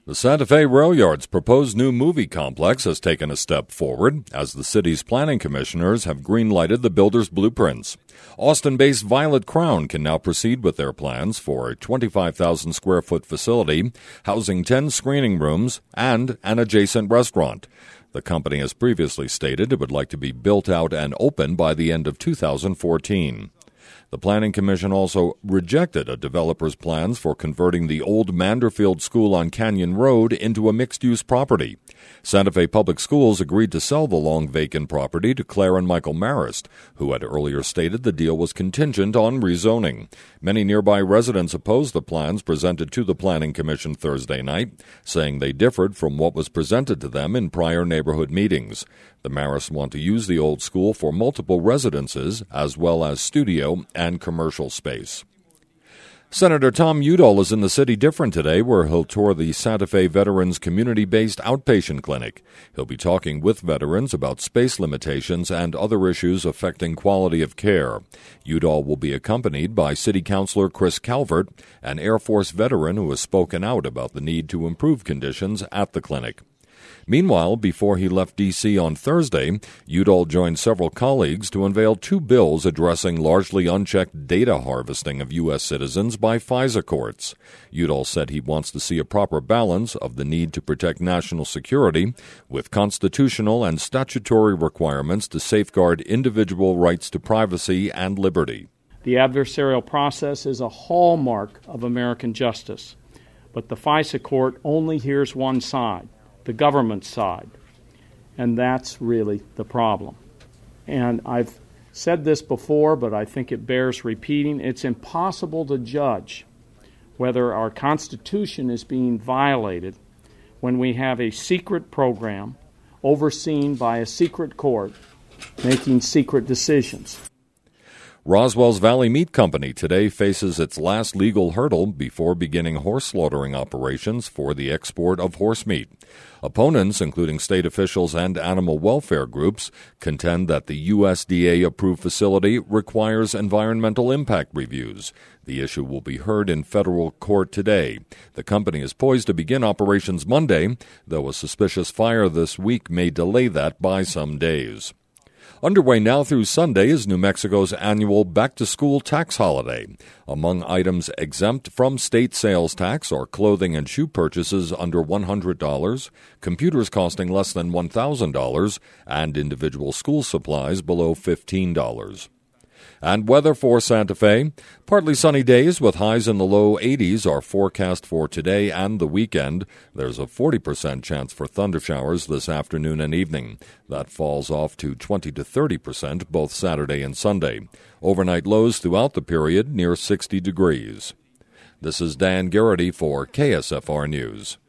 The Santa Fe Rail Yard's proposed new movie complex has taken a step forward as the city's planning commissioners have green-lighted the builder's blueprints. Austin-based Violet Crown can now proceed with their plans for a 25,000-square-foot facility housing 10 screening rooms and an adjacent restaurant. The company has previously stated it would like to be built out and open by the end of 2014. The Planning Commission also rejected a developer's plans for converting the old Manderfield School on Canyon Road into a mixed-use property. Santa Fe Public Schools agreed to sell the long-vacant property to Claire and Michael Marist, who had earlier stated the deal was contingent on rezoning. Many nearby residents opposed the plans presented to the Planning Commission Thursday night, saying they differed from what was presented to them in prior neighborhood meetings. The Marists want to use the old school for multiple residences as well as studio and commercial space. Senator Tom Udall is in the city different today, where he'll tour the Santa Fe Veterans Community-Based Outpatient Clinic. He'll be talking with veterans about space limitations and other issues affecting quality of care. Udall will be accompanied by City Councilor Chris Calvert, an Air Force veteran who has spoken out about the need to improve conditions at the clinic. Meanwhile, before he left D.C. on Thursday, Udall joined several colleagues to unveil 2 bills addressing largely unchecked data harvesting of U.S. citizens by FISA courts. Udall said he wants to see a proper balance of the need to protect national security with constitutional and statutory requirements to safeguard individual rights to privacy and liberty. The adversarial process is a hallmark of American justice, but the FISA court only hears one side, the government side, and that's really the problem. And I've said this before, but I think it bears repeating. It's impossible to judge whether our Constitution is being violated when we have a secret program overseen by a secret court making secret decisions. Roswell's Valley Meat Company today faces its last legal hurdle before beginning horse slaughtering operations for the export of horse meat. Opponents, including state officials and animal welfare groups, contend that the USDA-approved facility requires environmental impact reviews. The issue will be heard in federal court today. The company is poised to begin operations Monday, though a suspicious fire this week may delay that by some days. Underway now through Sunday is New Mexico's annual back-to-school tax holiday. Among items exempt from state sales tax are clothing and shoe purchases under $100, computers costing less than $1,000, and individual school supplies below $15. And weather for Santa Fe. Partly sunny days with highs in the low 80s are forecast for today and the weekend. There's a 40% chance for thundershowers this afternoon and evening. That falls off to 20 to 30% both Saturday and Sunday. Overnight lows throughout the period near 60 degrees. This is Dan Garrity for KSFR News.